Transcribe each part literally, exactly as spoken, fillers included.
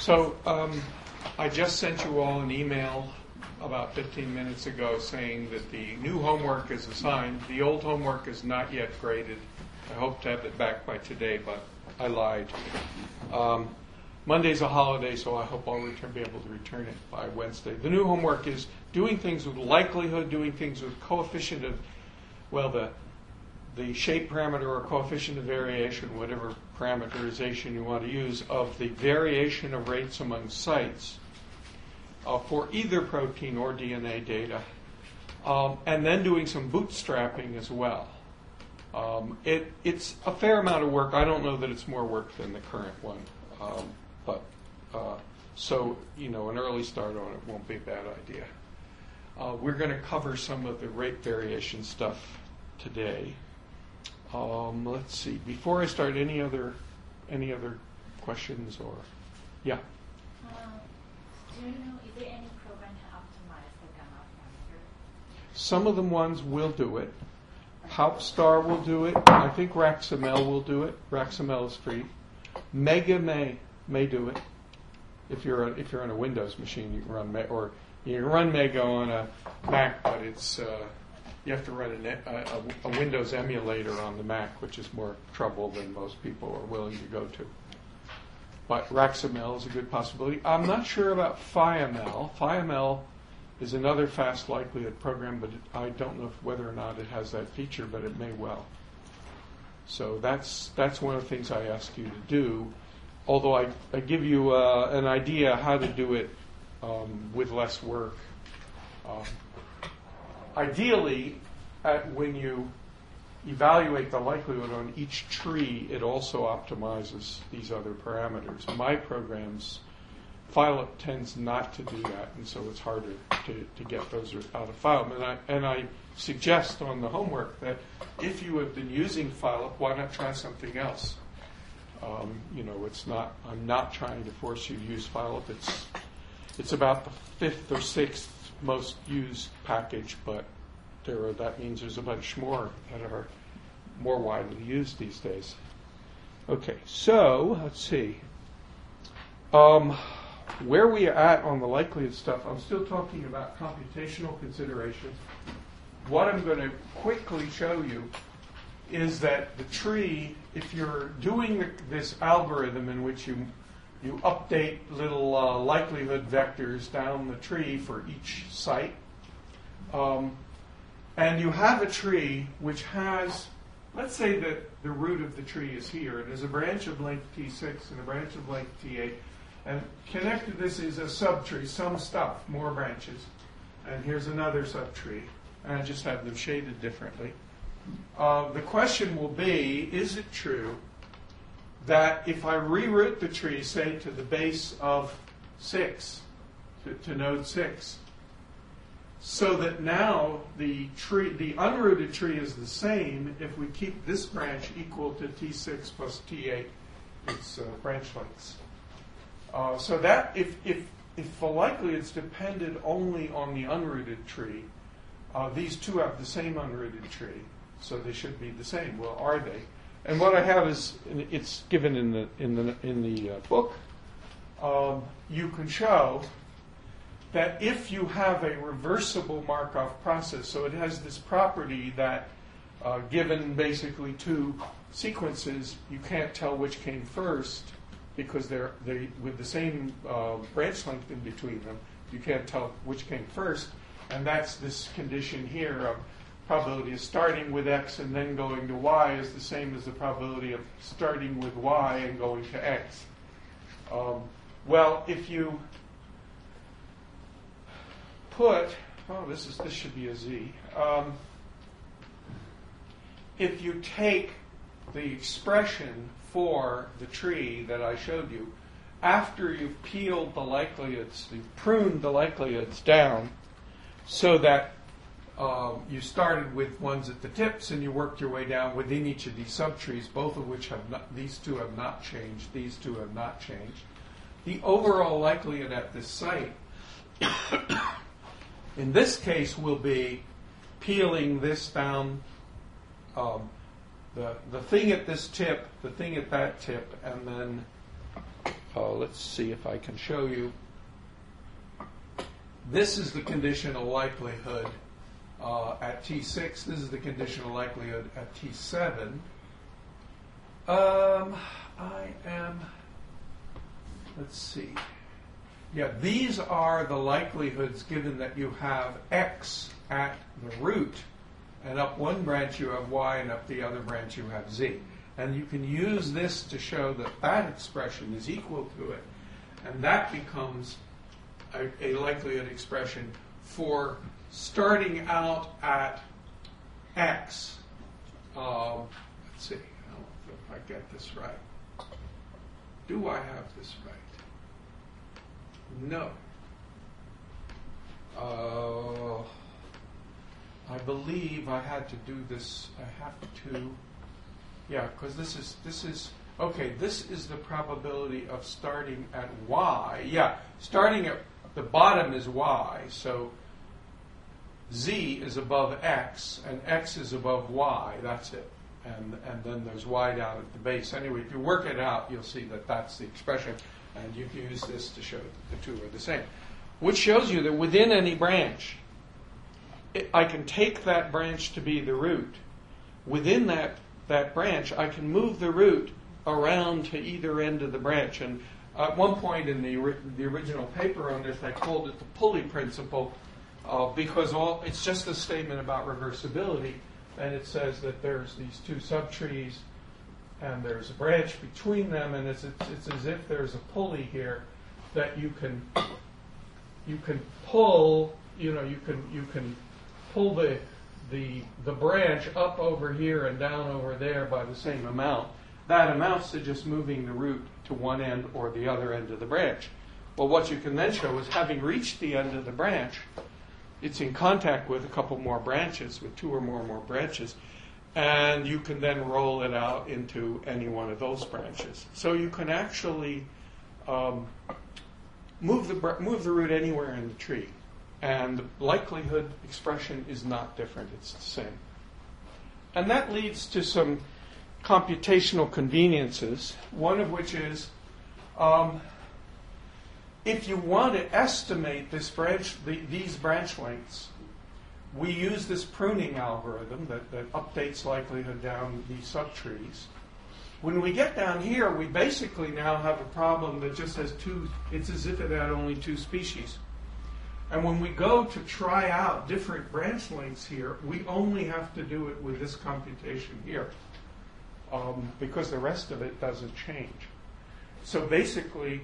So um, I just sent you all an email about fifteen minutes ago saying that the new homework is assigned. The old homework is not yet graded. I hope to have it back by today, but I lied. Um, Monday's a holiday, so I hope I'll return, be able to return it by Wednesday. The new homework is doing things with likelihood, doing things with coefficient of, well, the the shape parameter or coefficient of variation, whatever parameterization you want to use, of the variation of rates among sites uh, for either protein or D N A data, um, and then doing some bootstrapping as well. Um, it, it's a fair amount of work. I don't know that it's more work than the current one. Um, but uh, so, you know, an early start on it won't be a bad idea. Uh, we're going to cover some of the rate variation stuff today. Um, let's see. Before I start, any other any other questions or yeah? Um, do you know, is there any program to optimize the gamma parameter? Some of the ones will do it. Hauptstar will do it. I think RaxML will do it. RaxML is free. Mega may may do it. If you're a, if you're on a Windows machine, you can run Me- or you can run Mega on a Mac, but it's uh, you have to run a, a, a Windows emulator on the Mac, which is more trouble than most people are willing to go to. But RaxML is a good possibility. I'm not sure about PhiML. PhiML is another fast likelihood program, but it, I don't know if, whether or not it has that feature, but it may well. So that's that's one of the things I ask you to do, although I, I give you uh, an idea how to do it um, with less work. Um, ideally, at, when you evaluate the likelihood on each tree, it also optimizes these other parameters. My programs, Phylip tends not to do that, and so it's harder to, to get those out of Phylip. And I, and I suggest on the homework that if you have been using Phylip, why not try something else? Um, you know, it's not. I'm not trying to force you to use Phylip. It's it's about the fifth or sixth most used package, but there are, that means there's a bunch more that are more widely used these days. Okay, so let's see. Um, Where we are at on the likelihood stuff, I'm still talking about computational considerations. What I'm going to quickly show you is that the tree, if you're doing the, this algorithm in which you you update little uh, likelihood vectors down the tree for each site, um, and you have a tree which has, let's say that the root of the tree is here, and there's a branch of length T six and a branch of length T eight. And connected to this is a subtree, some stuff, more branches. And here's another subtree. And I just have them shaded differently. Uh, the question will be, is it true that if I reroute the tree, say, to the base of six, to, to node six, so that now the tree, the unrooted tree is the same if we keep this branch equal to T six plus T eight, its uh, branch lengths. Uh, so that if, if, if the likelihoods depended only on the unrooted tree, uh, these two have the same unrooted tree, so they should be the same. Well, are they? And what I have is, it's given in the in the in the uh, book. Um, you can show that if you have a reversible Markov process, so it has this property that, uh, given basically two sequences, you can't tell which came first. Because they're they with the same uh, branch length in between them, you can't tell which came first, and that's this condition here of probability of starting with X and then going to Y is the same as the probability of starting with Y and going to X. Um, well, if you put, oh, this is this should be a Z. Um, if you take the expression for the tree that I showed you, after you've peeled the likelihoods, you've pruned the likelihoods down so that um, you started with ones at the tips and you worked your way down within each of these subtrees, both of which have not, these two have not changed, these two have not changed. The overall likelihood at this site, in this case, will be peeling this down, um, The, the thing at this tip, the thing at that tip, and then uh, let's see if I can show you. This is the conditional likelihood uh, at T six. This is the conditional likelihood at T seven. Um, I am, let's see. Yeah, these are the likelihoods given that you have x at the root, and up one branch you have y, and up the other branch you have z. And you can use this to show that that expression is equal to it, and that becomes a, a likelihood expression for starting out at x. Um, let's see, I don't know if I get this right. Do I have this right? No. Uh, I believe I had to do this. I have to. Yeah, because this is this is okay. This is the probability of starting at y. Yeah, starting at the bottom is y. So z is above x, and x is above y. That's it. And and then there's y down at the base. Anyway, if you work it out, you'll see that that's the expression. And you can use this to show that the two are the same. Which shows you that within any branch, it, I can take that branch to be the root. Within that, that branch, I can move the root around to either end of the branch. And at one point in the, the original paper on this, I called it the pulley principle uh, because all it's just a statement about reversibility. And it says that there's these two subtrees, and there's a branch between them, and it's, it's, it's as if there's a pulley here that you can you can pull. You know, you can you can pull the the the branch up over here and down over there by the same amount. That amounts to just moving the root to one end or the other end of the branch. Well, what you can then show is having reached the end of the branch, it's in contact with a couple more branches, with two or more more branches. And you can then roll it out into any one of those branches. So you can actually um, move the move the root anywhere in the tree, and the likelihood expression is not different; it's the same. And that leads to some computational conveniences. One of which is, um, if you want to estimate this branch, the, these branch lengths, we use this pruning algorithm that, that updates likelihood down these subtrees. When we get down here, we basically now have a problem that just has two, it's as if it had only two species. And when we go to try out different branch lengths here, we only have to do it with this computation here, um, because the rest of it doesn't change. So basically,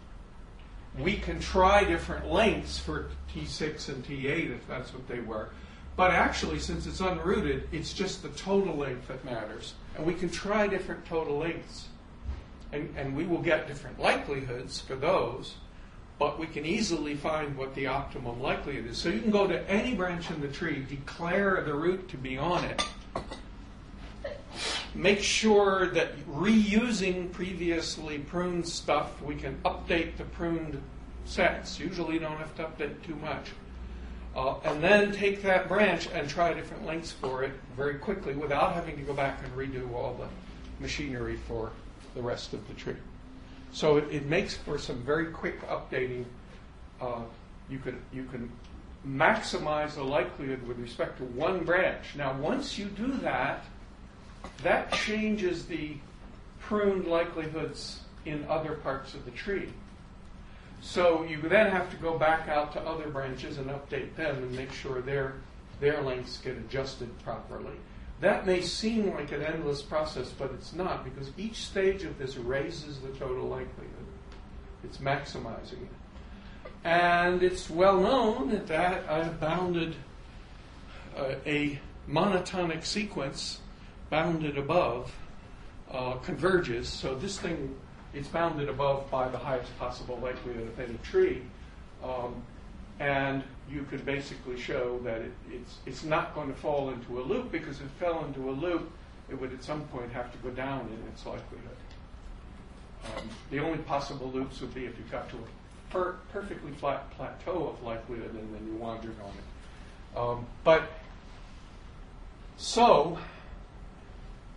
we can try different lengths for T six and T eight if that's what they were. But actually, since it's unrooted, it's just the total length that matters. And we can try different total lengths. And, and we will get different likelihoods for those, but we can easily find what the optimum likelihood is. So you can go to any branch in the tree, declare the root to be on it, make sure that reusing previously pruned stuff, we can update the pruned sets. Usually you don't have to update too much. Uh, and then take that branch and try different lengths for it very quickly without having to go back and redo all the machinery for the rest of the tree. So it, it makes for some very quick updating. Uh, you can you can maximize the likelihood with respect to one branch. Now, once you do that, that changes the pruned likelihoods in other parts of the tree. So you then have to go back out to other branches and update them and make sure their their lengths get adjusted properly. That may seem like an endless process, but it's not, because each stage of this raises the total likelihood. It's maximizing it. And it's well known that I've bounded uh, a monotonic sequence bounded above uh, converges. So this thing, it's bounded above by the highest possible likelihood of any tree. Um, and you could basically show that it, it's, it's not going to fall into a loop, because if it fell into a loop, it would at some point have to go down in its likelihood. Um, the only possible loops would be if you got to a per- perfectly flat plateau of likelihood and then you wandered on it. Um, but so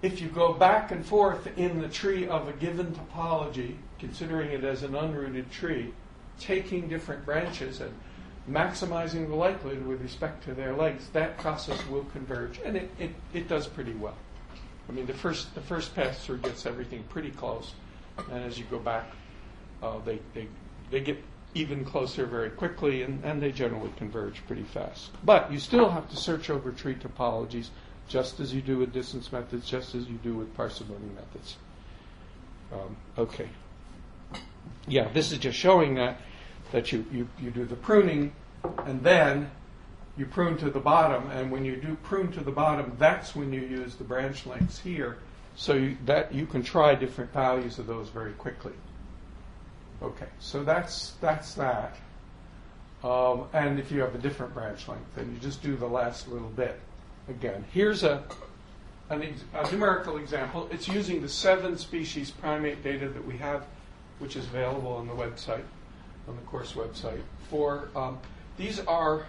if you go back and forth in the tree of a given topology, considering it as an unrooted tree, taking different branches and maximizing the likelihood with respect to their lengths, that process will converge, and it, it, it does pretty well. I mean, the first the first pass through gets everything pretty close, and as you go back, uh, they, they they get even closer very quickly, and, and they generally converge pretty fast. But you still have to search over tree topologies, just as you do with distance methods, just as you do with parsimony methods. Um, okay. Yeah, this is just showing that that you, you, you do the pruning, and then you prune to the bottom, and when you do prune to the bottom, that's when you use the branch lengths here, so you, that you can try different values of those very quickly. Okay, so that's that's that. Um, and if you have a different branch length, then you just do the last little bit. Again, here's a, an ex- a numerical example. It's using the seven species primate data that we have, which is available on the website, on the course website. For um, these are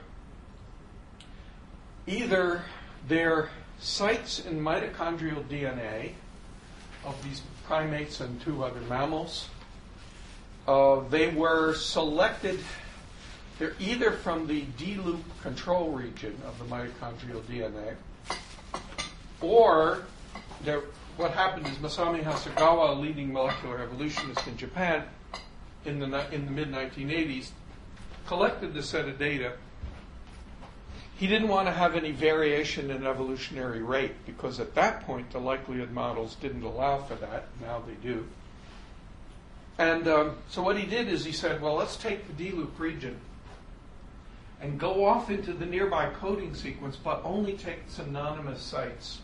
either their sites in mitochondrial D N A of these primates and two other mammals. Uh, they were selected, they're either from the D-loop control region of the mitochondrial D N A, or what happened is Masami Hasegawa, a leading molecular evolutionist in Japan in the, in the mid nineteen eighties, collected this set of data. He didn't want to have any variation in evolutionary rate, because at that point the likelihood models didn't allow for that. Now they do. And um, so what he did is he said, well, let's take the D-loop region and go off into the nearby coding sequence, but only take synonymous sites.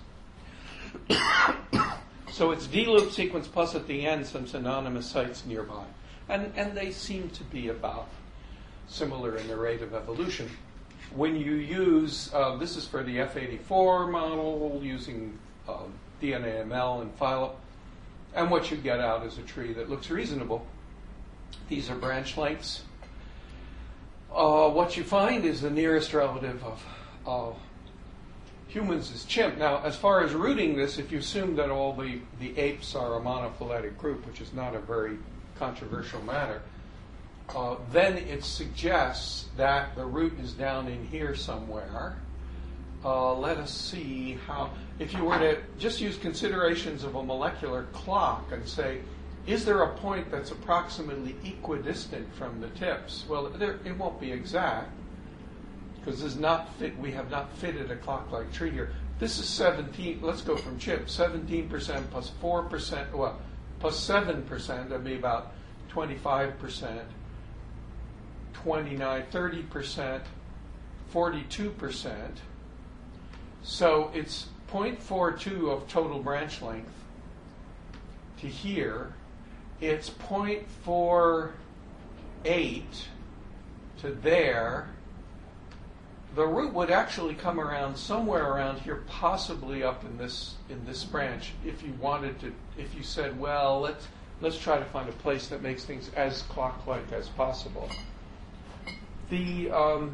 So it's D-loop sequence plus at the end some synonymous sites nearby. And, and they seem to be about similar in the rate of evolution. When you use, uh, this is for the F eighty-four model using uh, D N A M L and Phylop, and what you get out is a tree that looks reasonable. These are branch lengths. Uh, what you find is the nearest relative of uh, humans is chimp. Now, as far as rooting this, if you assume that all the, the apes are a monophyletic group, which is not a very controversial matter, uh, then it suggests that the root is down in here somewhere. Uh, let us see how, if you were to just use considerations of a molecular clock and say, is there a point that's approximately equidistant from the tips? Well, there, it won't be exact, because this is not fit, we have not fitted a clock-like tree here. This is seventeen, let's go from chip, seventeen percent plus four percent, well, plus seven percent, that'd be about twenty-five percent, twenty-nine, thirty percent, forty-two percent. So it's zero point four two of total branch length to here. It's zero point four eight to there. The root would actually come around somewhere around here, possibly up in this in this branch, if you wanted to. If you said, well, let's let's try to find a place that makes things as clock-like as possible. The um,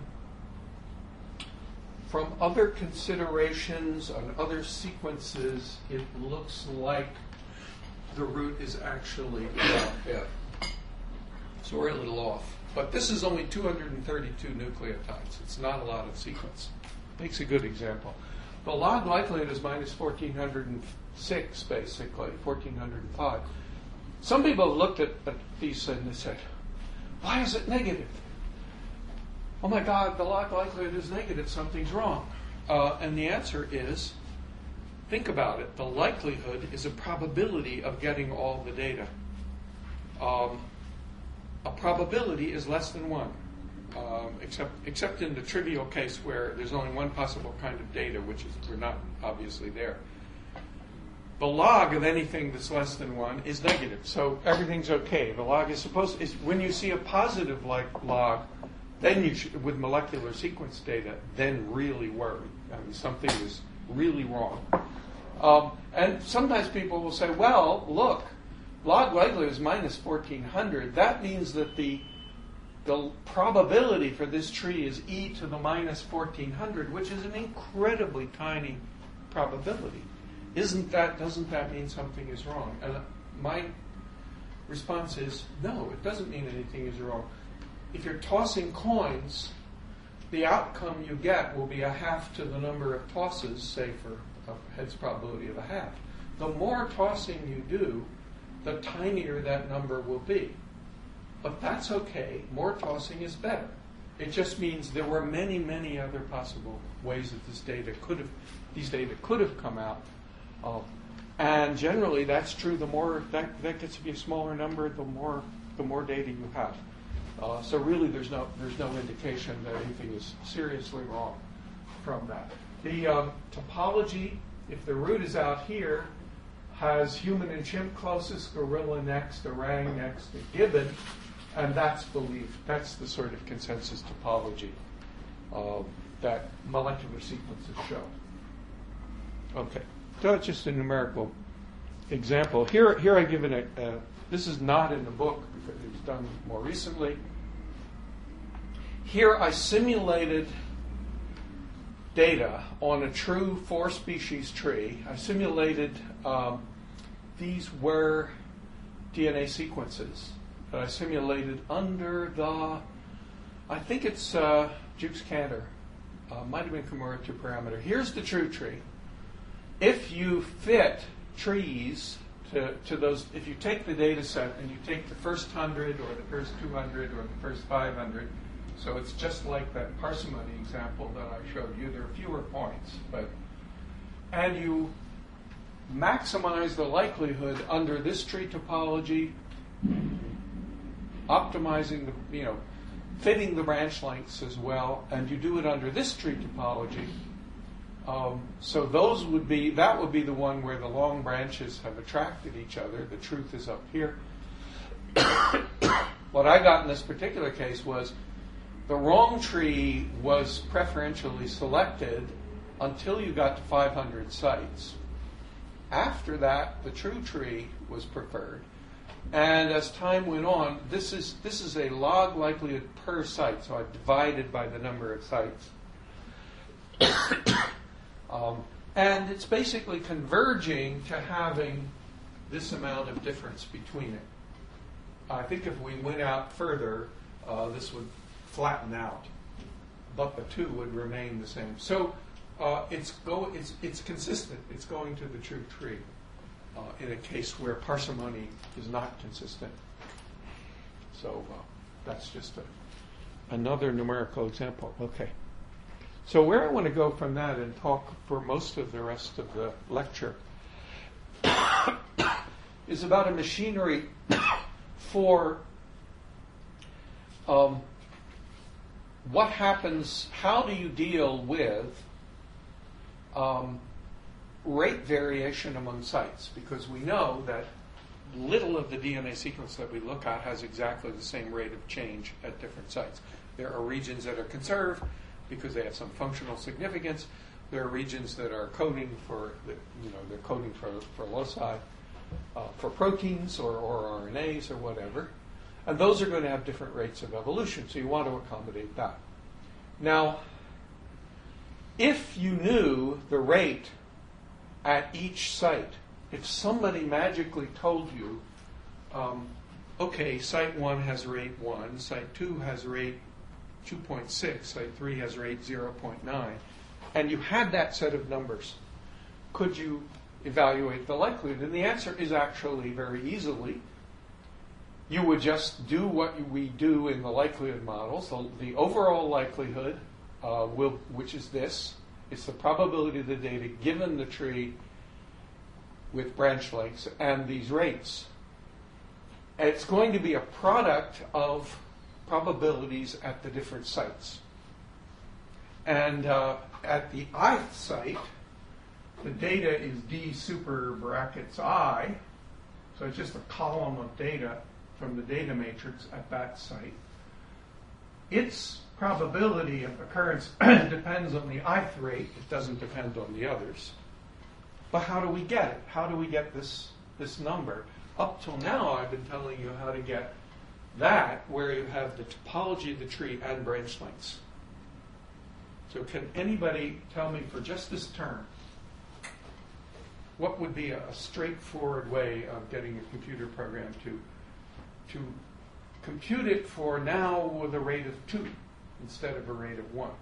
From other considerations on other sequences, it looks like the root is actually about it. So we're a little off. But this is only two hundred thirty-two nucleotides. It's not a lot of sequence. Makes a good example. The log likelihood is minus one thousand four hundred six, basically, one thousand four hundred five. Some people have looked at, at these and they said, why is it negative? Oh my God, the log likelihood is negative, something's wrong. Uh, and the answer is, think about it. The likelihood is a probability of getting all the data. Um, a probability is less than one, um, except except in the trivial case where there's only one possible kind of data, which is we're not obviously there. The log of anything that's less than one is negative, so everything's okay. The log is supposed is when you see a positive like log, then you should, with molecular sequence data, then really worry. I mean, something is really wrong. Um, and sometimes people will say, well, look, log likelihood is minus fourteen hundred. That means that the the probability for this tree is e to the minus fourteen hundred, which is an incredibly tiny probability. isn't that, doesn't that mean something is wrong? And my response is, no, it doesn't mean anything is wrong. If you're tossing coins, the outcome you get will be a half to the number of tosses, say for a heads probability of a half. The more tossing you do, the tinier that number will be. But that's okay. More tossing is better. It just means there were many, many other possible ways that this data could have, these data could have come out. Uh, and generally, that's true. The more that, that gets to be a smaller number, the more the more data you have. Uh, so really, there's no there's no indication that anything is seriously wrong from that. The um, topology, if the root is out here, has human and chimp closest, gorilla next, orang next, a gibbon, and that's believed. That's the sort of consensus topology uh, that molecular sequences show. Okay, so that's just a numerical example. Here, here I give it a. Uh, this is not in the book because it was done more recently. Here I simulated data on a true four-species tree. I simulated um, these were D N A sequences that I simulated under the, I think it's uh, Jukes Cantor, uh, might have been Kimura two parameter. Here's the true tree. If you fit trees to, to those, if you take the data set and you take the first hundred or the first two hundred or the first five hundred, so it's just like that parsimony example that I showed you. There are fewer points, but and you maximize the likelihood under this tree topology, optimizing the, you know, fitting the branch lengths as well, and you do it under this tree topology. Um, so those would be, that would be the one where the long branches have attracted each other. The truth is up here. What I got in this particular case was the wrong tree was preferentially selected until you got to five hundred sites. After that, the true tree was preferred. And as time went on, this is this is a log likelihood per site, so I've divided by the number of sites. um, and it's basically converging to having this amount of difference between it. I think if we went out further, uh, this would flatten out, but the two would remain the same. So uh, it's go it's it's consistent. It's going to the true tree uh, in a case where parsimony is not consistent. So uh, that's just a, another numerical example. Okay. So where I want to go from that and talk for most of the rest of the lecture is about a machinery for um, what happens, how do you deal with um, rate variation among sites? Because we know that little of the D N A sequence that we look at has exactly the same rate of change at different sites. There are regions that are conserved because they have some functional significance. There are regions that are coding for, the, you know, they're coding for, for loci, uh, for proteins or, or R N As or whatever. And those are going to have different rates of evolution, so you want to accommodate that. Now, if you knew the rate at each site, if somebody magically told you, um, okay, site one has rate one, site two has rate two point six, site three has rate zero point nine, and you had that set of numbers, could you evaluate the likelihood? And the answer is actually very easily. You would just do what we do in the likelihood models. The, the overall likelihood, uh, will, which is this, it's the probability of the data given the tree with branch lengths and these rates. And it's going to be a product of probabilities at the different sites. And uh, at the ith site, the data is D super brackets I, so it's just a column of data from the data matrix at that site. Its probability of occurrence depends on the ith rate. It doesn't depend on the others. But how do we get it? How do we get this, this number? Up till now, I've been telling you how to get that, where you have the topology of the tree and branch lengths. So can anybody tell me for just this term, what would be a, a straightforward way of getting a computer program to to compute it for now with a rate of two instead of a rate of one?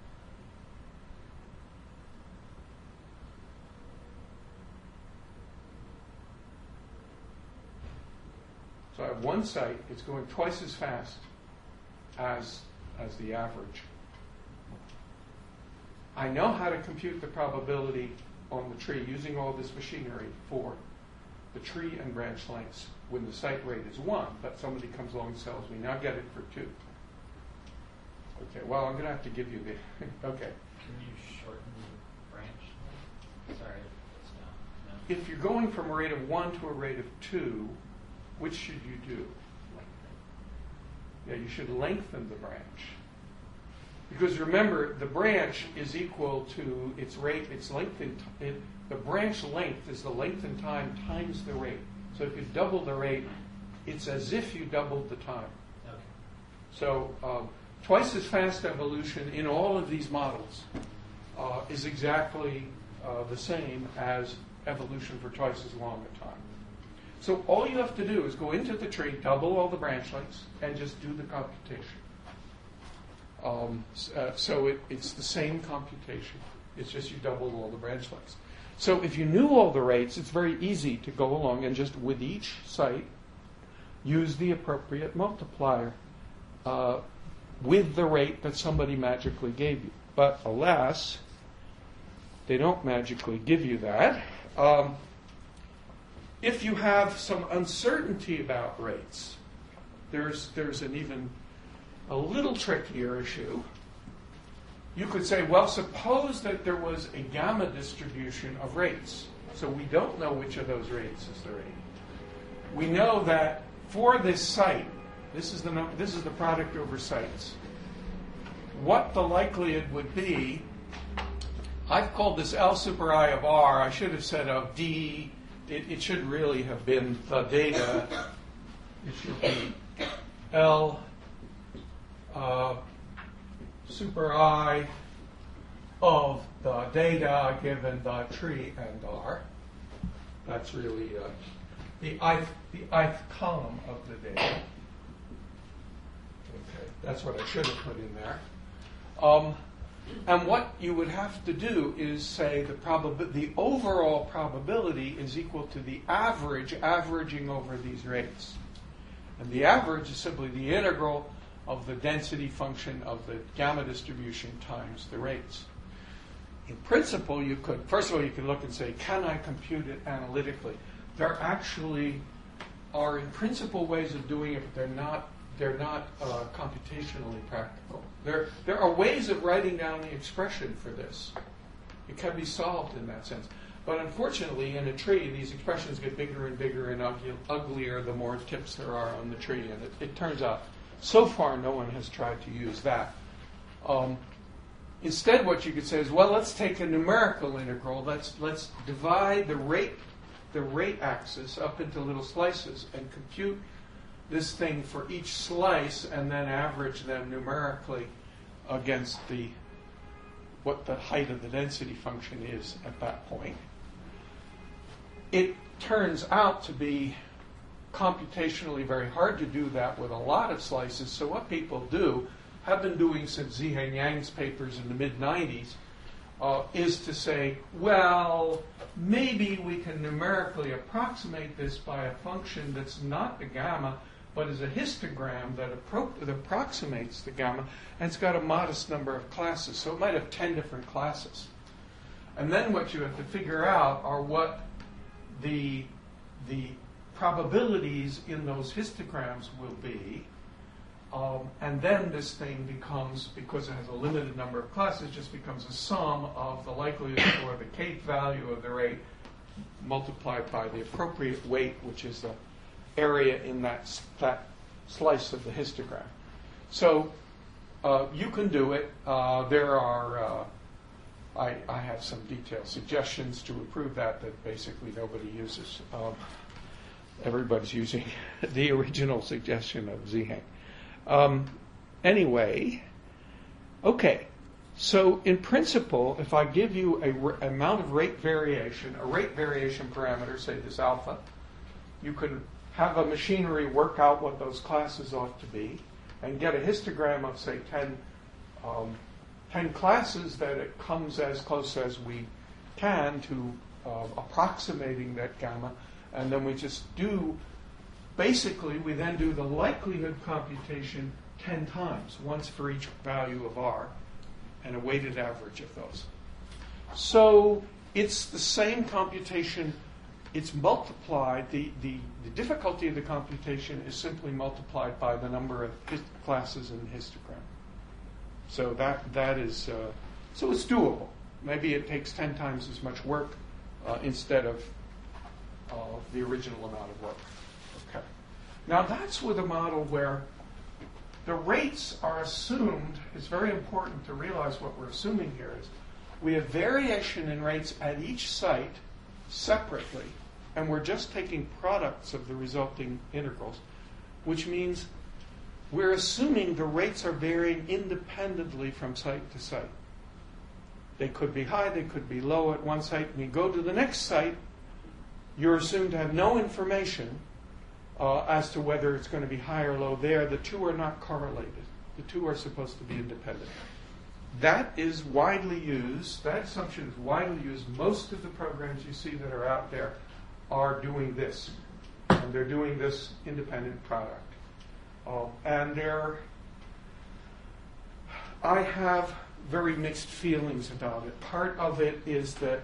So I have one site, it's going twice as fast as, as the average. I know how to compute the probability on the tree using all this machinery for the tree and branch lengths when the site rate is one, but somebody comes along and tells me, now get it for two. Okay, well, I'm going to have to give you the, okay. Can you shorten the branch? Sorry, it's not, no. If you're going from a rate of one to a rate of two, which should you do? Yeah, you should lengthen the branch. Because remember, the branch is equal to its rate, its length in t- it, the branch length is the length in time times the rate. So if you double the rate, it's as if you doubled the time. Okay. So um, twice as fast evolution in all of these models uh, is exactly uh, the same as evolution for twice as long a time. So all you have to do is go into the tree, double all the branch lengths, and just do the computation. Um, uh, so it, it's the same computation. It's just you double all the branch lengths. So if you knew all the rates, it's very easy to go along and just with each site use the appropriate multiplier uh, with the rate that somebody magically gave you. But alas, they don't magically give you that. Um, if you have some uncertainty about rates, there's there's an even a little trickier issue. You could say, well, suppose that there was a gamma distribution of rates. So we don't know which of those rates is the rate. We know that for this site, this is the num- this is the product over sites. What the likelihood would be, I've called this L super I of R. I should have said of D. It, it should really have been the data. It should be L uh, super I of the data given the tree and R. That's really uh, the ith the ith column of the data. Okay, that's what I should have put in there. Um, and what you would have to do is say the probab- the overall probability is equal to the average averaging over these rates. And the average is simply the integral of the density function of the gamma distribution times the rates. In principle, you could, first of all, you could look and say, can I compute it analytically? There actually are, in principle, ways of doing it, but they're not they're not uh, computationally practical. There, there are ways of writing down the expression for this. It can be solved in that sense. But unfortunately, in a tree, these expressions get bigger and bigger and ugly, uglier the more tips there are on the tree. And it, it turns out, so far, no one has tried to use that. Um, instead, what you could say is, well, let's take a numerical integral. Let's let's divide the rate the rate axis up into little slices and compute this thing for each slice and then average them numerically against the what the height of the density function is at that point. It turns out to be computationally very hard to do that with a lot of slices. So what people do, have been doing since Zhiheng Yang's papers in the mid nineties, uh, is to say, well, maybe we can numerically approximate this by a function that's not the gamma, but is a histogram that, appro- that approximates the gamma, and it's got a modest number of classes. So it might have ten different classes. And then what you have to figure out are what the the probabilities in those histograms will be. Um, and then this thing becomes, because it has a limited number of classes, just becomes a sum of the likelihood for the kth value of the rate multiplied by the appropriate weight, which is the area in that, that slice of the histogram. So uh, you can do it. Uh, there are, uh, I, I have some detailed suggestions to improve that that basically nobody uses. Um, everybody's using the original suggestion of Zhiheng. Um, anyway, okay, So in principle, if I give you a r- amount of rate variation, a rate variation parameter, say this alpha, you can have a machinery work out what those classes ought to be and get a histogram of, say, ten, um, ten classes that it comes as close as we can to uh, approximating that gamma, and then we just do, basically, we then do the likelihood computation ten times, once for each value of R, and a weighted average of those. So it's the same computation. It's multiplied. The, the, the difficulty of the computation is simply multiplied by the number of hist- classes in the histogram. So that that is uh, so it's doable. Maybe it takes ten times as much work uh, instead of uh, the original amount of work. Okay. Now that's with a model where the rates are assumed. It's very important to realize what we're assuming here is we have variation in rates at each site separately, and we're just taking products of the resulting integrals, which means we're assuming the rates are varying independently from site to site. They could be high, they could be low at one site. When you go to the next site, you're assumed to have no information uh, as to whether it's going to be high or low there. The two are not correlated. The two are supposed to be independent. That is widely used. That assumption is widely used. Most of the programs you see that are out there are doing this. And they're doing this independent product. Uh, and they're, I have very mixed feelings about it. Part of it is that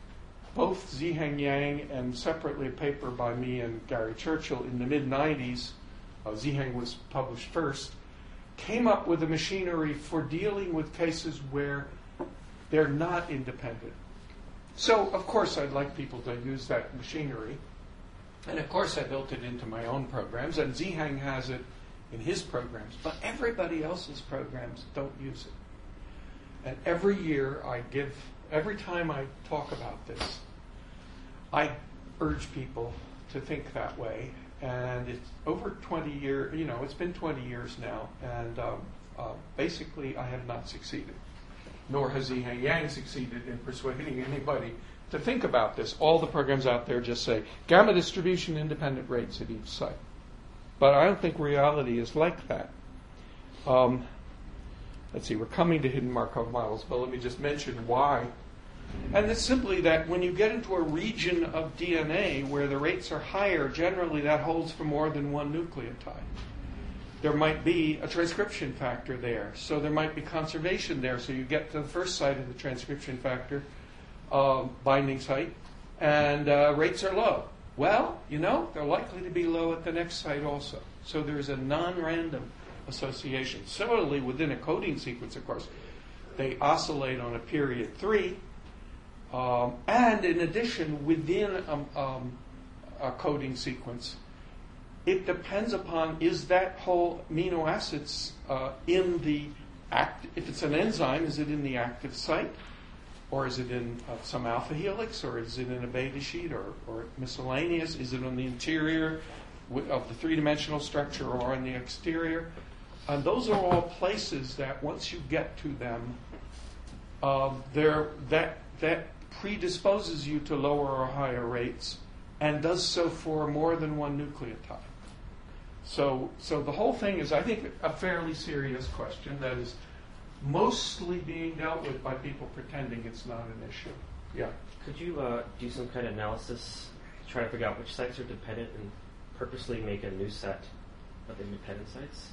both Zhiheng Yang and separately a paper by me and Gary Churchill in the mid nineties, uh, Zhiheng was published first, came up with a machinery for dealing with cases where they're not independent. So, of course, I'd like people to use that machinery. And, of course, I built it into my own programs, and Zhiheng has it in his programs. But everybody else's programs don't use it. And every year I give, every time I talk about this, I urge people to think that way. And it's over twenty years, you know, it's been twenty years now, and um, uh, basically I have not succeeded. Nor has Zhiheng Yang succeeded in persuading anybody to think about this. All the programs out there just say gamma distribution independent rates at each site. But I don't think reality is like that. Um, let's see, we're coming to hidden Markov models, but let me just mention why. And it's simply that when you get into a region of D N A where the rates are higher, generally that holds for more than one nucleotide. There might be a transcription factor there, so there might be conservation there. So you get to the first site of the transcription factor uh, binding site, and uh, rates are low. Well, you know, they're likely to be low at the next site also. So there's a non-random association. Similarly, within a coding sequence, of course, they oscillate on a period three. Um, and in addition, within a, um, a coding sequence, it depends upon is that whole amino acids uh, in the act. If it's an enzyme, is it in the active site, or is it in uh, some alpha helix, or is it in a beta sheet, or, or miscellaneous? Is it on the interior w- of the three-dimensional structure, or on the exterior? And those are all places that once you get to them, uh, there that that predisposes you to lower or higher rates, and does so for more than one nucleotide. So, so the whole thing is, I think, a fairly serious question that is mostly being dealt with by people pretending it's not an issue. Yeah. Could you uh, do some kind of analysis to try to figure out which sites are dependent and purposely make a new set of independent sites?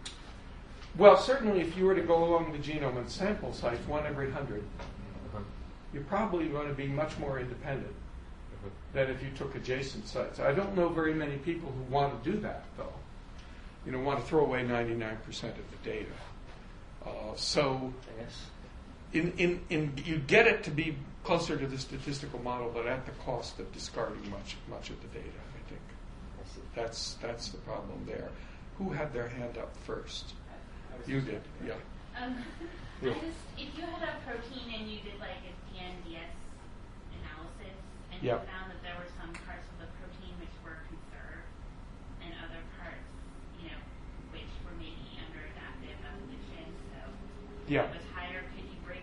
Well, certainly if you were to go along the genome and sample sites, one every hundred, Uh-huh. you're probably going to be much more independent Uh-huh. than if you took adjacent sites. I don't know very many people who want to do that, though. You know, want to throw away ninety-nine percent of the data. Uh, so I guess. in, in, in you get it to be closer to the statistical model, but at the cost of discarding much much of the data, I think. I see. That's that's the problem there. Who had their hand up first? You did, yeah. Um, Yeah. I just, if you had a protein and you did like a D N D S analysis, and Yeah. you found that there were some parts of the protein which were conserved, and other parts, you know, which were maybe under adaptive evolution, so Yeah. it was higher, could you break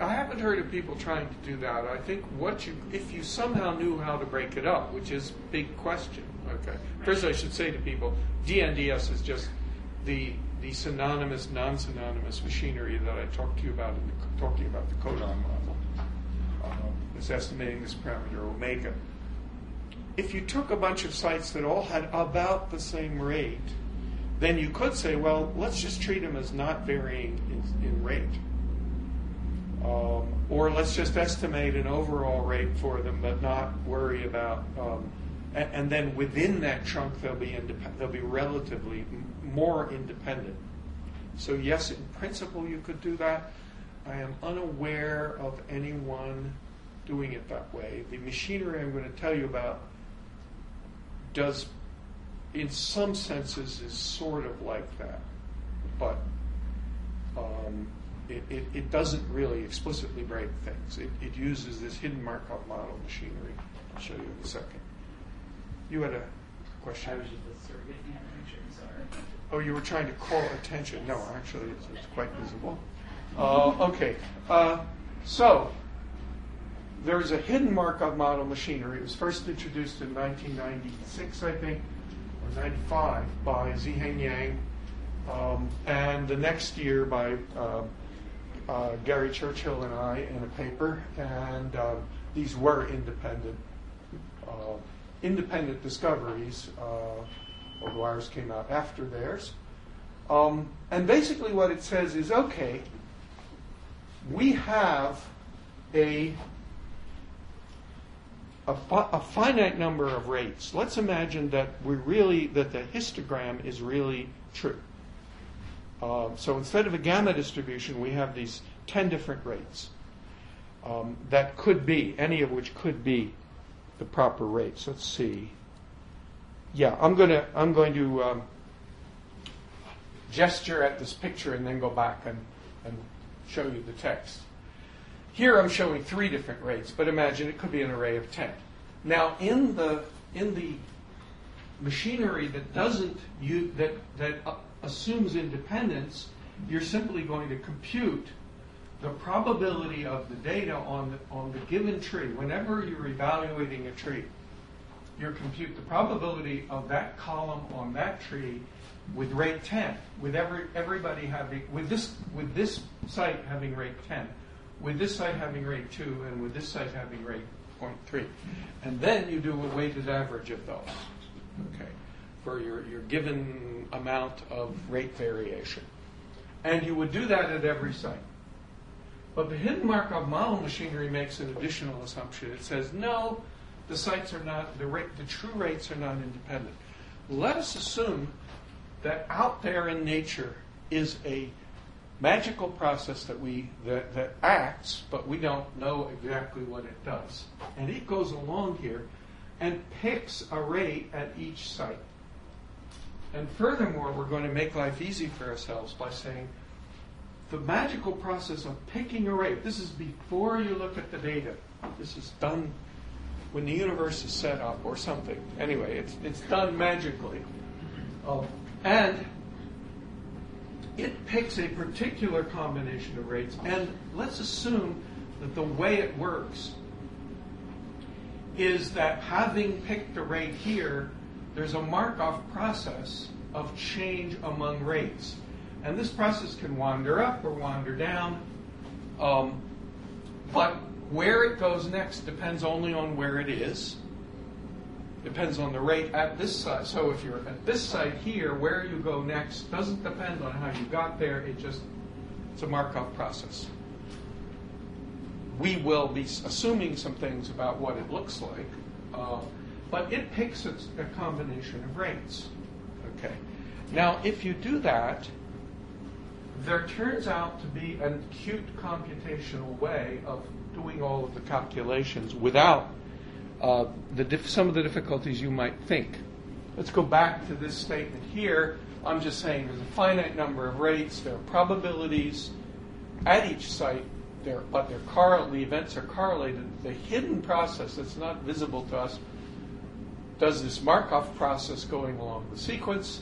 I haven't heard of people trying to do that. I think what you, if you somehow knew how to break it up, which is a big question. Okay. First, I should say to people, D N D S is just the the synonymous, non-synonymous machinery that I talked to you about in the, talking about the codon model. Um, it's estimating this parameter omega. If you took a bunch of sites that all had about the same rate, then you could say, well, let's just treat them as not varying in, in rate. Um, or let's just estimate an overall rate for them, but not worry about. Um, and, and then within that chunk, they'll be indep- they'll be relatively m- more independent. So yes, in principle, you could do that. I am unaware of anyone doing it that way. The machinery I'm going to tell you about does, in some senses, is sort of like that, but. Um, It, it, it doesn't really explicitly break things. It, it uses this hidden Markov model machinery. I'll show you in a second. You had a question? I was just a surrogate animator, sorry. Oh, you were trying to call attention. No, actually, it's, it's quite visible. Uh, okay. Uh, so, there's a hidden Markov model machinery. It was first introduced in nineteen ninety-six, I think, or ninety-five, by Zhiheng Yang. Um, and the next year by uh, uh, Gary Churchill and I in a paper, and um, these were independent, uh, independent discoveries. Uh, although ours came out after theirs. Um, and basically, what it says is, okay, we have a a, fi- a finite number of rates. Let's imagine that we really that the histogram is really true. Uh, so instead of a gamma distribution, we have these ten different rates um, that could be, any of which could be the proper rates. Let's see. Yeah, I'm gonna I'm going to um, gesture at this picture and then go back and, and show you the text. Here I'm showing three different rates, but imagine it could be an array of ten. Now in the in the machinery that doesn't use, that that uh, assumes independence, you're simply going to compute the probability of the data on the, on the given tree. Whenever you're evaluating a tree, you compute the probability of that column on that tree with rate ten, with every everybody having with this with this site having rate ten, with this site having rate two, and with this site having rate zero point three, and then you do a weighted average of those. Okay. For your, your given amount of rate variation. And you would do that at every site. But the hidden Markov model machinery makes an additional assumption. It says, no, the sites are not, the rate, the true rates are not independent. Let us assume that out there in nature is a magical process that we that, that acts, but we don't know exactly what it does. And it goes along here and picks a rate at each site. And furthermore, we're going to make life easy for ourselves by saying the magical process of picking a rate, this is before you look at the data. This is done when the universe is set up or something. Anyway, it's, it's done magically. Um, and it picks a particular combination of rates. And let's assume that the way it works is that having picked a rate here, there's a Markov process of change among rates. And this process can wander up or wander down. Um, but where it goes next depends only on where it is. Depends on the rate at this site. So if you're at this site here, where you go next doesn't depend on how you got there. It just, it's a Markov process. We will be assuming some things about what it looks like. Uh, But it picks a, a combination of rates. Okay. Now, if you do that, there turns out to be an acute computational way of doing all of the calculations without uh, the dif- some of the difficulties you might think. Let's go back to this statement here. I'm just saying there's a finite number of rates. There are probabilities at each site, there, but they're correl- the events are correlated. The hidden process that's not visible to us does this Markov process going along the sequence.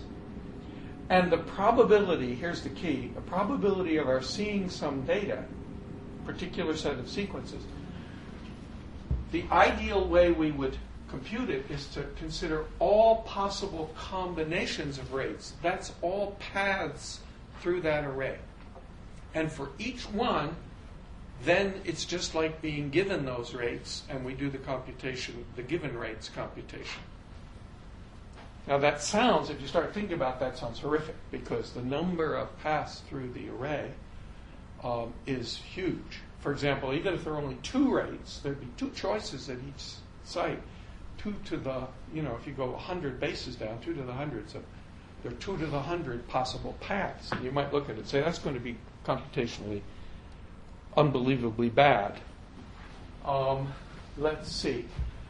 And the probability, here's the key, the probability of our seeing some data particular set of sequences. The ideal way we would compute it is to consider all possible combinations of rates. That's all paths through that array. And for each one, then it's just like being given those rates, and we do the computation, the given rates computation. Now that sounds, if you start thinking about that, sounds horrific, because the number of paths through the array um, is huge. For example, even if there are only two rates, there'd be two choices at each site. Two to the, you know, if you go one hundred bases down, two to the hundred, so there are two to the one hundred possible paths. And you might look at it and say, that's going to be computationally unbelievably bad. Um, let's see.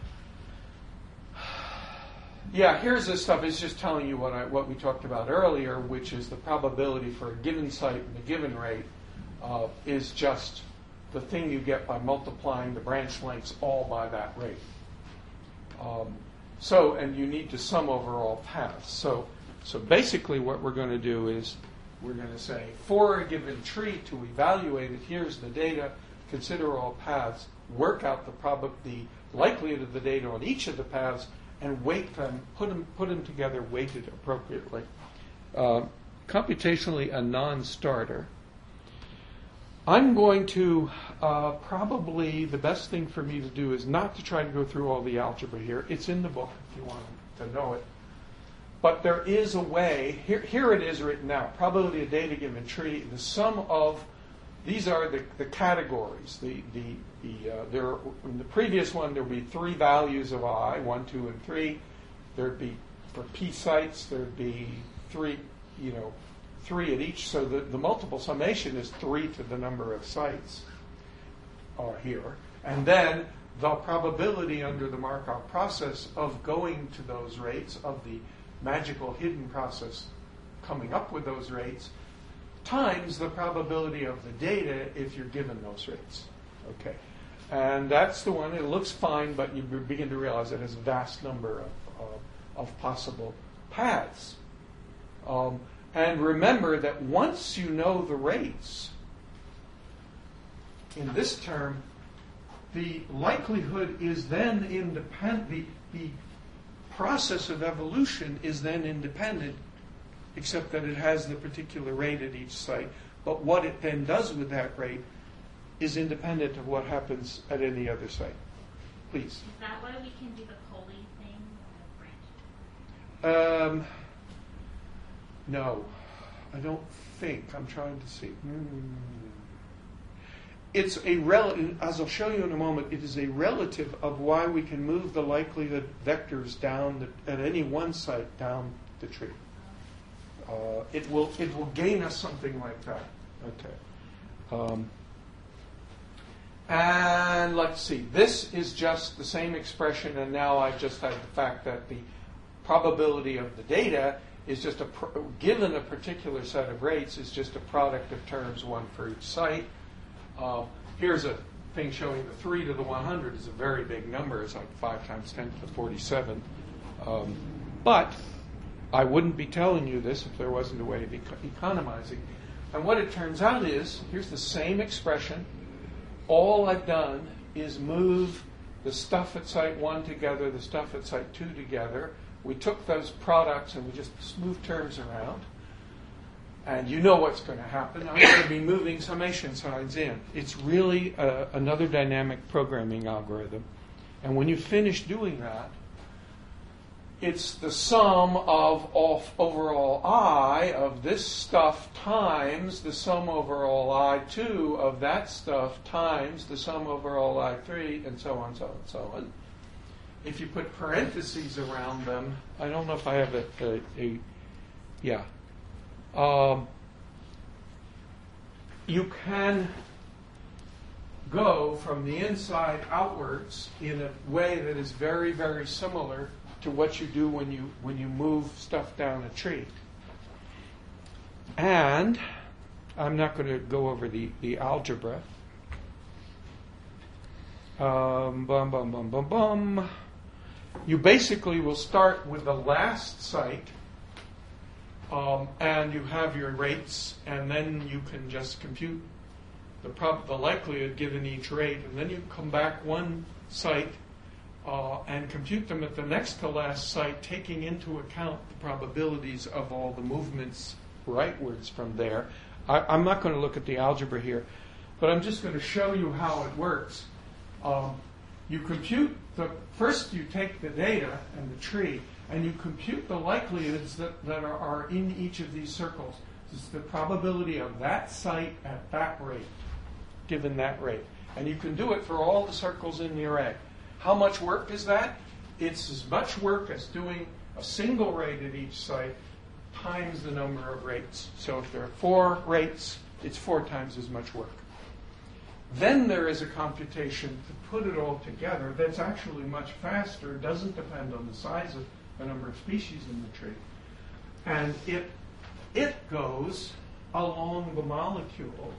Yeah, here's this stuff. It's just telling you what I, what we talked about earlier, which is the probability for a given site and a given rate uh, is just the thing you get by multiplying the branch lengths all by that rate. Um, so, and you need to sum over all paths. So, so basically what we're going to do is we're going to say, for a given tree to evaluate it, here's the data, consider all paths, work out the prob- the likelihood of the data on each of the paths, and weight them, put them, put them together weighted appropriately. Uh, computationally a non-starter. I'm going to, uh, probably the best thing for me to do is not to try to go through all the algebra here. It's in the book if you want to know it. But there is a way, here, here it is written out, probability of data given tree, the sum of, these are the, the categories. The, the, the, uh, there, in the previous one, there would be three values of I, one, two, and three. There would be, for P sites, there would be three, you know, three at each. So the, the multiple summation is three to the number of sites are here. And then the probability under the Markov process of going to those rates, of the magical hidden process coming up with those rates, times the probability of the data if you're given those rates. Okay. And that's the one. It looks fine, but you begin to realize it has a vast number of, of, of possible paths. Um, and remember that once you know the rates, in this term, the likelihood is then independent. The, the process of evolution is then independent, except that it has the particular rate at each site. But what it then does with that rate is independent of what happens at any other site. Please. Is that why we can do the pulley thing or the branch? Um, no, I don't think. I'm trying to see. Hmm. It's a relative, as I'll show you in a moment, it is a relative of why we can move the likelihood vectors down the, at any one site down the tree. Uh, it will it will gain us something like that. Okay. Um, and let's see. This is just the same expression, and now I've just had the fact that the probability of the data is just a pro- given a particular set of rates is just a product of terms, one for each site. Uh, here's a thing showing the three to the one hundred is a very big number. It's like five times ten to the forty-seven. Um, but I wouldn't be telling you this if there wasn't a way of eco- economizing. And what it turns out is, here's the same expression. All I've done is move the stuff at site one together, the stuff at site two together. We took those products and we just moved terms around. And you know what's going to happen. I'm going to be moving summation signs in. It's really uh, another dynamic programming algorithm. And when you finish doing that, it's the sum of off overall I of this stuff times the sum over all I two of that stuff times the sum over all I three, and so on, so on, so on. If you put parentheses around them, I don't know if I have a, a, a yeah. Um, you can go from the inside outwards in a way that is very, very similar to what you do when you when you move stuff down a tree. And I'm not going to go over the, the algebra. Um, bum, bum, bum, bum, bum. You basically will start with the last site, um, and you have your rates, and then you can just compute the, prob- the likelihood given each rate, and then you come back one site uh, and compute them at the next to last site, taking into account the probabilities of all the movements rightwards from there. I, I'm not going to look at the algebra here, but I'm just going to show you how it works. Um, you compute the, first you take the data and the tree, and you compute the likelihoods that, that are, are in each of these circles. This is the probability of that site at that rate, given that rate. And you can do it for all the circles in the array. How much work is that? It's as much work as doing a single rate at each site times the number of rates. So if there are four rates, it's four times as much work. Then there is a computation to put it all together that's actually much faster, doesn't depend on the size of the number of species in the tree. And it, it goes along the molecule,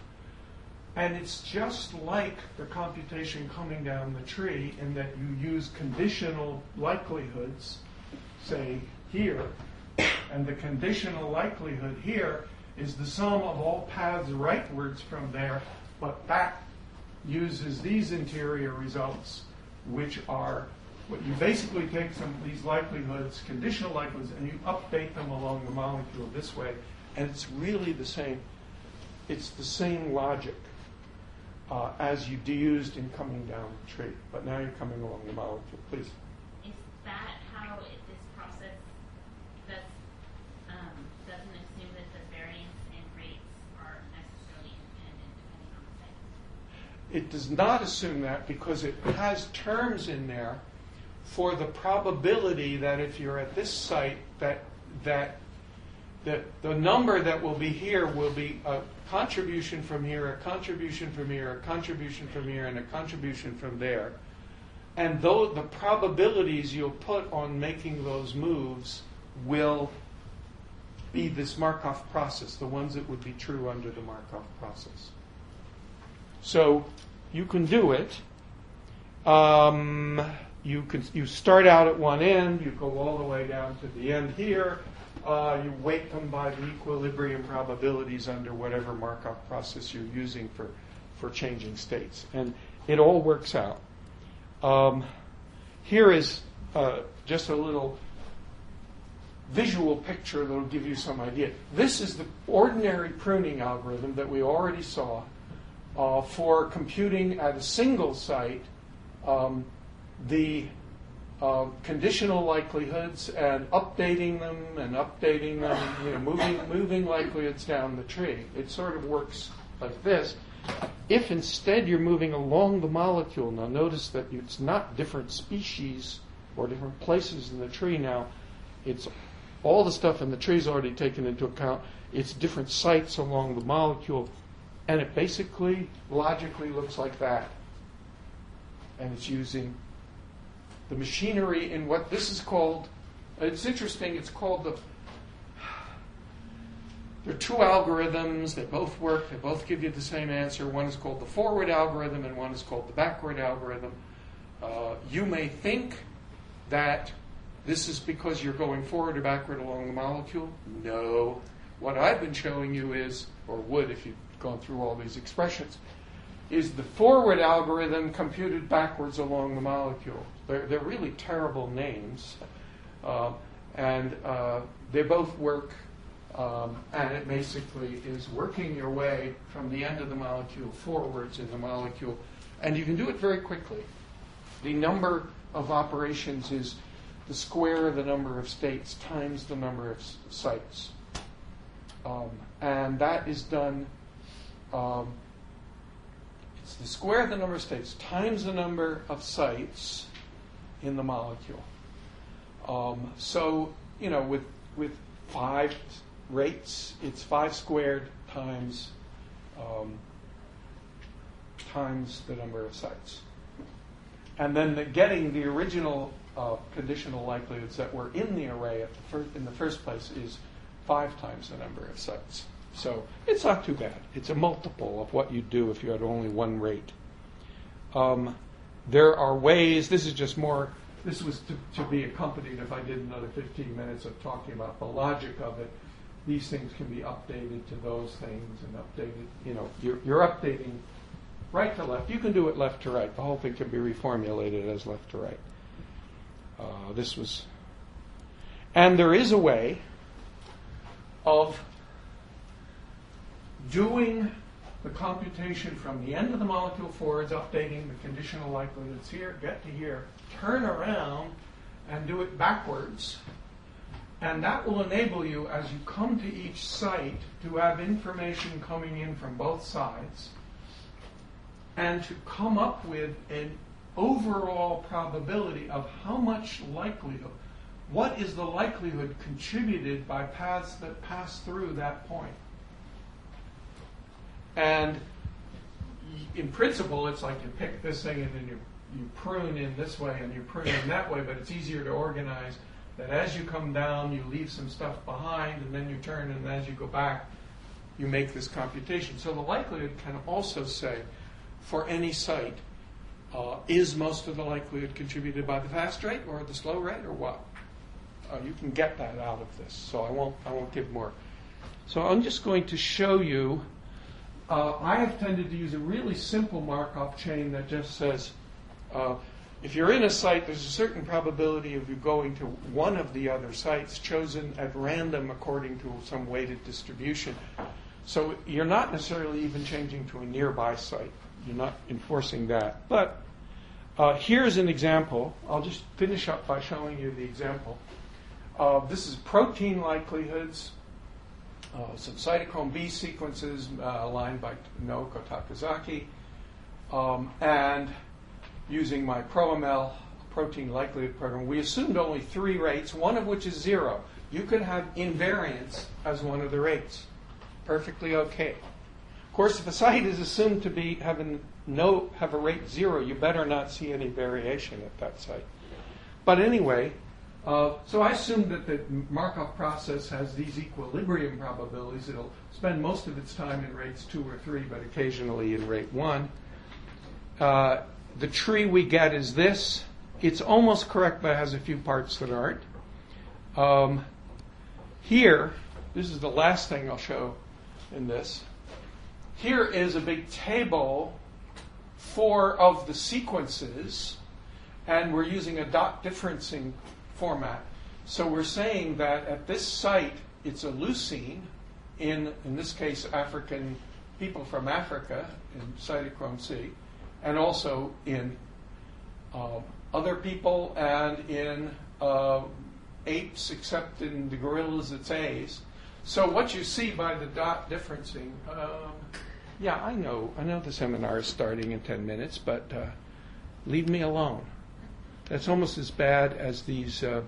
and it's just like the computation coming down the tree in that you use conditional likelihoods, say here, and the conditional likelihood here is the sum of all paths rightwards from there, but that uses these interior results, which are what you basically take some of these likelihoods, conditional likelihoods, and you update them along the molecule this way, and it's really the same. It's the same logic uh, as you used in coming down the tree, but now you're coming along the molecule. Please. Is that how it, this process does, um, doesn't assume that the variance in rates are necessarily independent depending on the site? It does not assume that because it has terms in there for the probability that if you're at this site, that that that the number that will be here will be a contribution from here, a contribution from here, a contribution from here, and a contribution from there. And though the probabilities you'll put on making those moves will be this Markov process, the ones that would be true under the Markov process. So you can do it. Um, you can you start out at one end, you go all the way down to the end here. Uh, you weight them by the equilibrium probabilities under whatever Markov process you're using for, for changing states. And it all works out. Um, here is uh, just a little visual picture that will give you some idea. This is the ordinary pruning algorithm that we already saw uh, for computing at a single site um, the uh, conditional likelihoods and updating them and updating them, you know, moving moving likelihoods down the tree. It sort of works like this. If instead you're moving along the molecule, now notice that it's not different species or different places in the tree now. It's all the stuff in the tree is already taken into account. It's different sites along the molecule. And it basically, logically looks like that. And it's using the machinery in what this is called, it's interesting, it's called the, there are two algorithms, they both work, they both give you the same answer. One is called the forward algorithm and one is called the backward algorithm. Uh, you may think that this is because you're going forward or backward along the molecule. No. What I've been showing you is, or would if you've gone through all these expressions, is the forward algorithm computed backwards along the molecule. They're, they're really terrible names. Uh, and uh, they both work, um, and it basically is working your way from the end of the molecule forwards in the molecule. And you can do it very quickly. The number of operations is the square of the number of states times the number of s- sites. Um, and that is done, um, it's the square of the number of states times the number of sites in the molecule. Um, so, you know, with with five rates, it's five squared times um, times the number of sites. And then the, getting the original uh, conditional likelihoods that were in the array at the fir- in the first place is five times the number of sites. So it's not too bad. It's a multiple of what you'd do if you had only one rate. Um, there are ways, this is just more, this was to, to be accompanied if I did another fifteen minutes of talking about the logic of it. these things can be updated to those things and updated, you know, you're, you're updating right to left. You can do it left to right. The whole thing can be reformulated as left to right. Uh, this was, and there is a way of doing the computation from the end of the molecule forwards, updating the conditional likelihoods here, get to here, turn around and do it backwards. And that will enable you, as you come to each site, to have information coming in from both sides and to come up with an overall probability of how much likelihood, what is the likelihood contributed by paths that pass through that point. And in principle, it's like you pick this thing and then you, you prune in this way and you prune in that way, but it's easier to organize that as you come down, you leave some stuff behind, and then you turn, and as you go back, you make this computation. So the likelihood can also say, for any site, uh, is most of the likelihood contributed by the fast rate or the slow rate or what? Uh, you can get that out of this. So I won't, I won't give more. So I'm just going to show you. Uh, I have tended to use a really simple Markov chain that just says, uh, if you're in a site, there's a certain probability of you going to one of the other sites chosen at random according to some weighted distribution. So you're not necessarily even changing to a nearby site. You're not enforcing that. But uh, here's an example. I'll just finish up by showing you the example. Uh, this is protein likelihoods. Uh, some cytochrome B sequences uh, aligned by Naoko Takazaki. Um, and using my ProML protein likelihood program, we assumed only three rates, one of which is zero. You could have invariance as one of the rates. Perfectly okay. Of course, if a site is assumed to be having no have a rate zero, you better not see any variation at that site. But anyway, uh, so I assumed that the Markov process has these equilibrium probabilities. It'll spend most of its time in rates two or three, but occasionally in rate one. Uh, The tree we get is this. It's almost correct, but it has a few parts that aren't. Um, here, this is the last thing I'll show in this. Here is a big table for of the sequences, and we're using a dot differencing format. So we're saying that at this site, it's a leucine, in, in this case, African people from Africa, in cytochrome C, and also in uh, other people and in uh, apes, except in the gorillas it's A's. So what you see by the dot differencing, um, yeah, I know, I know the seminar is starting in ten minutes, but uh, leave me alone. That's almost as bad as these, uh,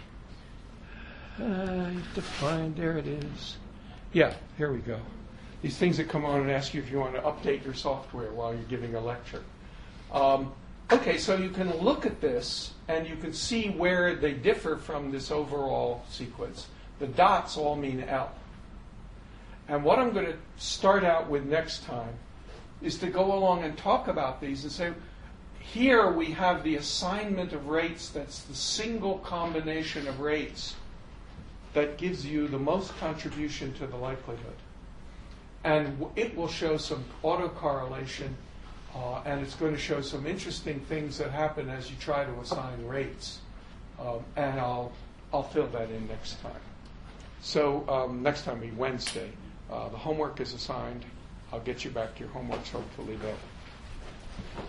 uh, I have to find, there it is. Yeah, here we go. These things that come on and ask you if you want to update your software while you're giving a lecture. Um, okay, so you can look at this and you can see where they differ from this overall sequence. The dots all mean L. And what I'm going to start out with next time is to go along and talk about these and say, here we have the assignment of rates that's the single combination of rates that gives you the most contribution to the likelihood. And it will show some autocorrelation, uh, and it's going to show some interesting things that happen as you try to assign rates. Um, and I'll I'll fill that in next time. So um, next time will be Wednesday. Uh, the homework is assigned. I'll get you back to your homeworks hopefully then.